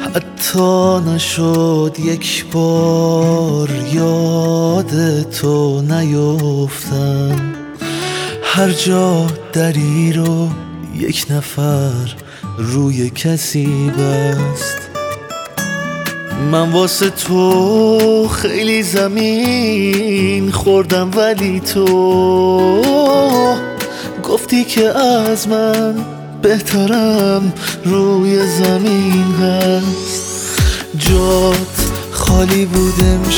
حتی نشد یک بار یاد تو نیفتم. هر جا دری رو یک نفر روی کسی بست. من واسه تو خیلی زمین خوردم، ولی تو گفتی که از من بهترم روی زمین هست. جات خالی بود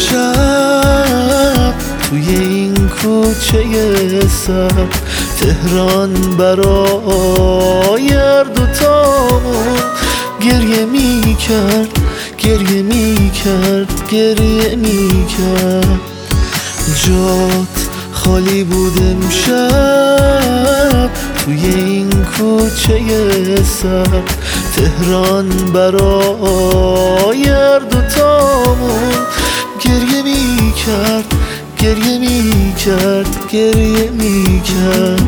امشب توی این کوچه سر تهران، برای هر دوتامون گریه می کرد، گریه می کرد، گریه می کرد. جات خالی بود امشب توی این کوچه سر تهران، برای هر دوتامون گریه می کرد، گریه می کرد، گریه می کرد.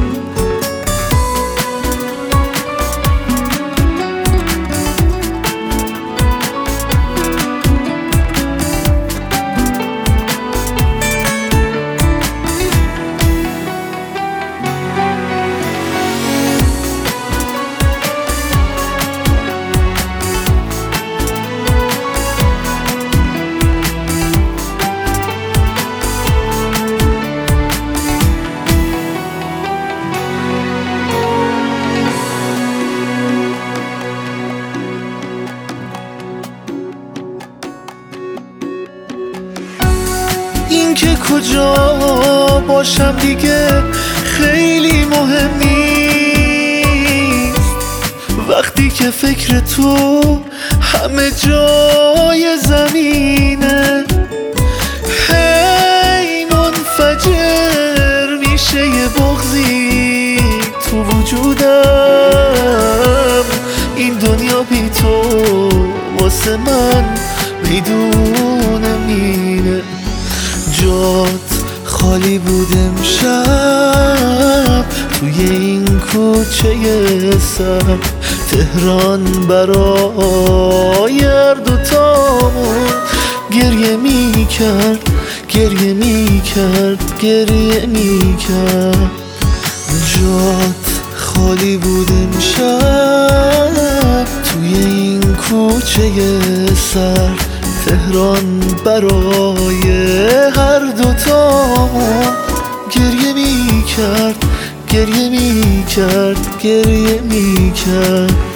این که کجا باشم دیگه خیلی مهم نیست، وقتی که فکر تو همه جای زمینه. هی منفجر میشه یه بغضی تو وجودم. این دنیا بی تو واسه من میدون مینه. جات خالی بود امشب توی این کوچه سر تهران، برای هر دوتامون گریه می کرد، گریه می کرد، گریه می کرد. جات خالی بود امشب توی این کوچه سر تهران، برای هر دوتامون گریه می کرد، گریه می کرد، گریه می کرد.